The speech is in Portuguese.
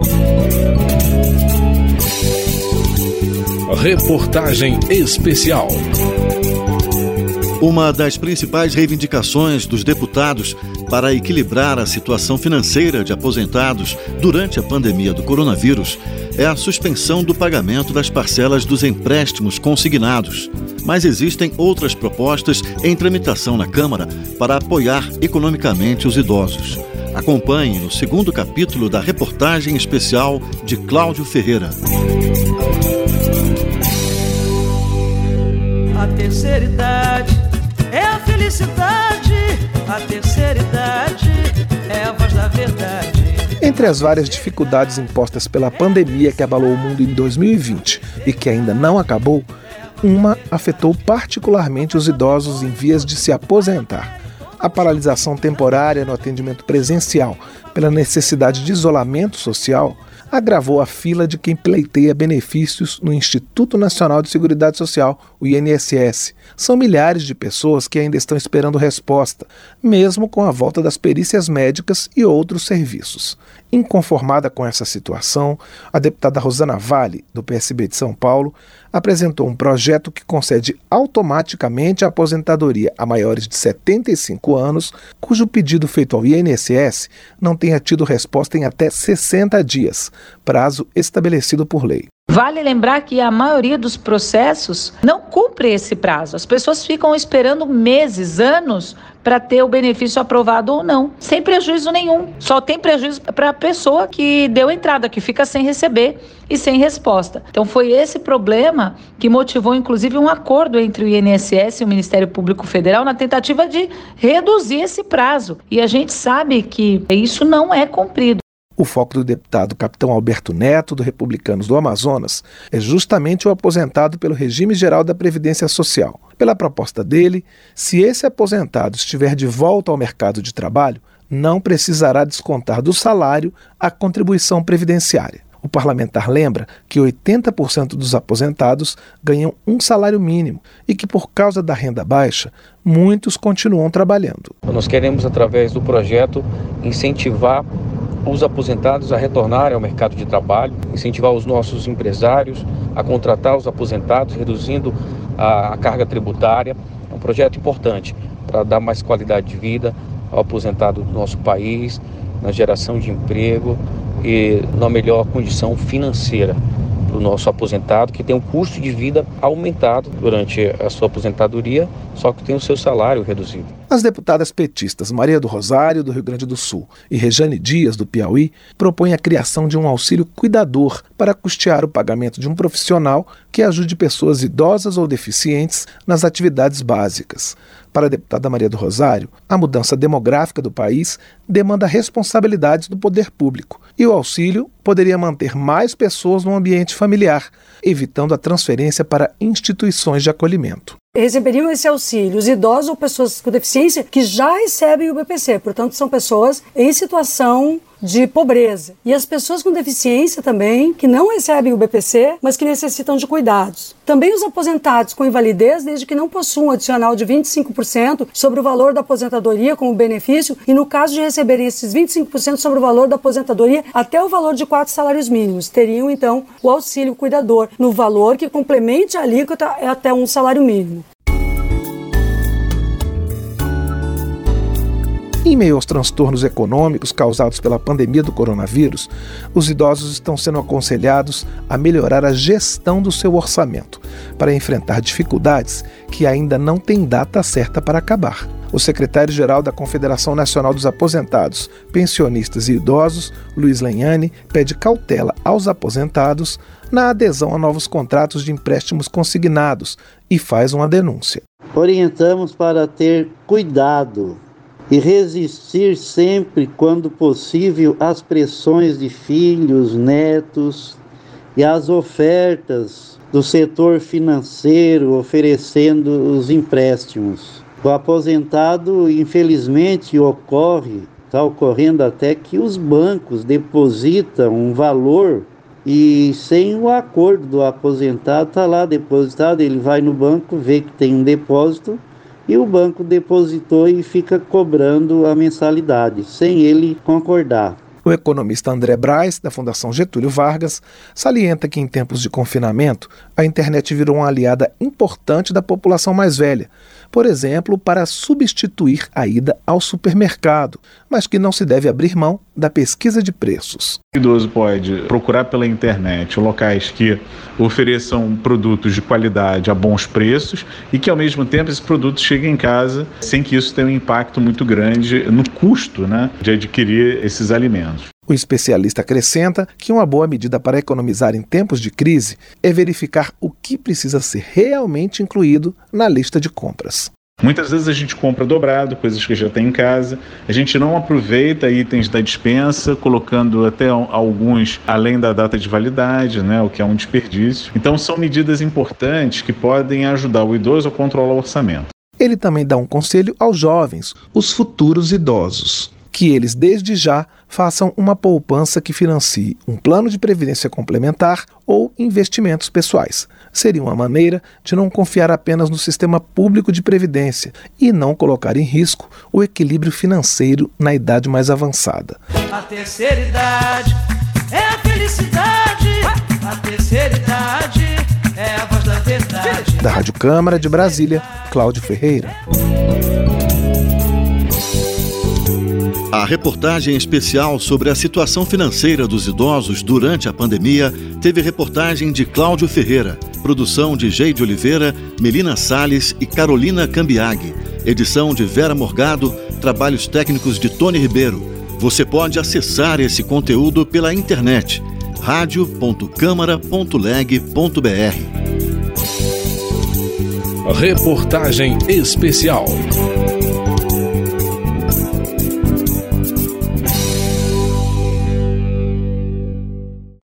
Reportagem especial. Uma das principais reivindicações dos deputados para equilibrar a situação financeira de aposentados durante a pandemia do coronavírus é a suspensão do pagamento das parcelas dos empréstimos consignados. Mas existem outras propostas em tramitação na Câmara para apoiar economicamente os idosos. Acompanhe no segundo capítulo da reportagem especial de Cláudio Ferreira. A terceira idade é a felicidade, a terceira idade é a voz da verdade. Entre as várias dificuldades impostas pela pandemia que abalou o mundo em 2020 e que ainda não acabou, uma afetou particularmente os idosos em vias de se aposentar. A paralisação temporária no atendimento presencial pela necessidade de isolamento social agravou a fila de quem pleiteia benefícios no Instituto Nacional de Seguridade Social, o INSS. São milhares de pessoas que ainda estão esperando resposta, mesmo com a volta das perícias médicas e outros serviços. Inconformada com essa situação, a deputada Rosana Vale, do PSB de São Paulo, apresentou um projeto que concede automaticamente a aposentadoria a maiores de 75 anos, cujo pedido feito ao INSS não tenha tido resposta em até 60 dias, prazo estabelecido por lei. Vale lembrar que a maioria dos processos não cumpre esse prazo. As pessoas ficam esperando meses, anos, para ter o benefício aprovado ou não, sem prejuízo nenhum. Só tem prejuízo para a pessoa que deu entrada, que fica sem receber e sem resposta. Então foi esse problema que motivou, inclusive, um acordo entre o INSS e o Ministério Público Federal na tentativa de reduzir esse prazo. E a gente sabe que isso não é cumprido. O foco do deputado Capitão Alberto Neto, do Republicanos do Amazonas, é justamente o aposentado pelo regime geral da Previdência Social. Pela proposta dele, se esse aposentado estiver de volta ao mercado de trabalho, não precisará descontar do salário a contribuição previdenciária. O parlamentar lembra que 80% dos aposentados ganham um salário mínimo e que, por causa da renda baixa, muitos continuam trabalhando. Nós queremos, através do projeto, incentivar os aposentados a retornarem ao mercado de trabalho, incentivar os nossos empresários a contratar os aposentados, reduzindo a carga tributária. É um projeto importante para dar mais qualidade de vida ao aposentado do nosso país, na geração de emprego e na melhor condição financeira para o nosso aposentado, que tem um custo de vida aumentado durante a sua aposentadoria, só que tem o seu salário reduzido. As deputadas petistas Maria do Rosário, do Rio Grande do Sul, e Rejane Dias, do Piauí, propõem a criação de um auxílio cuidador para custear o pagamento de um profissional que ajude pessoas idosas ou deficientes nas atividades básicas. Para a deputada Maria do Rosário, a mudança demográfica do país demanda responsabilidades do poder público e o auxílio poderia manter mais pessoas no ambiente familiar, evitando a transferência para instituições de acolhimento. Receberiam esse auxílio os idosos ou pessoas com deficiência que já recebem o BPC, portanto são pessoas em situação de pobreza. E as pessoas com deficiência também, que não recebem o BPC, mas que necessitam de cuidados. Também os aposentados com invalidez, desde que não possuam um adicional de 25% sobre o valor da aposentadoria como benefício, e no caso de receberem esses 25% sobre o valor da aposentadoria até o valor de 4 salários mínimos, teriam então o auxílio cuidador, no valor que complemente a alíquota até um salário mínimo. Em meio aos transtornos econômicos causados pela pandemia do coronavírus, os idosos estão sendo aconselhados a melhorar a gestão do seu orçamento para enfrentar dificuldades que ainda não têm data certa para acabar. O secretário-geral da Confederação Nacional dos Aposentados, Pensionistas e Idosos, Luiz Lenhani, pede cautela aos aposentados na adesão a novos contratos de empréstimos consignados e faz uma denúncia. Orientamos para ter cuidado e resistir sempre, quando possível, às pressões de filhos, netos e às ofertas do setor financeiro oferecendo os empréstimos. O aposentado, infelizmente, está ocorrendo até que os bancos depositam um valor e sem o acordo do aposentado, está lá depositado, ele vai no banco, vê que tem um depósito, e o banco depositou e fica cobrando a mensalidade, sem ele concordar. O economista André Braz, da Fundação Getúlio Vargas, salienta que em tempos de confinamento, a internet virou uma aliada importante da população mais velha, por exemplo, para substituir a ida ao supermercado, mas que não se deve abrir mão da pesquisa de preços. O idoso pode procurar pela internet locais que ofereçam produtos de qualidade a bons preços e que, ao mesmo tempo, esses produtos cheguem em casa sem que isso tenha um impacto muito grande no custo, de adquirir esses alimentos. O especialista acrescenta que uma boa medida para economizar em tempos de crise é verificar o que precisa ser realmente incluído na lista de compras. Muitas vezes a gente compra dobrado, coisas que já tem em casa, a gente não aproveita itens da despensa, colocando até alguns além da data de validade, o que é um desperdício. Então são medidas importantes que podem ajudar o idoso a controlar o orçamento. Ele também dá um conselho aos jovens, os futuros idosos, que eles desde já façam uma poupança que financie um plano de previdência complementar ou investimentos pessoais. Seria uma maneira de não confiar apenas no sistema público de previdência e não colocar em risco o equilíbrio financeiro na idade mais avançada. A terceira idade é a felicidade, a terceira idade é a voz da verdade. Da Rádio Câmara de Brasília, Cláudio Ferreira. A reportagem especial sobre a situação financeira dos idosos durante a pandemia teve reportagem de Cláudio Ferreira, produção de Geide Oliveira, Melina Salles e Carolina Cambiaghi, edição de Vera Morgado, trabalhos técnicos de Tony Ribeiro. Você pode acessar esse conteúdo pela internet, radio.câmara.leg.br. Reportagem especial.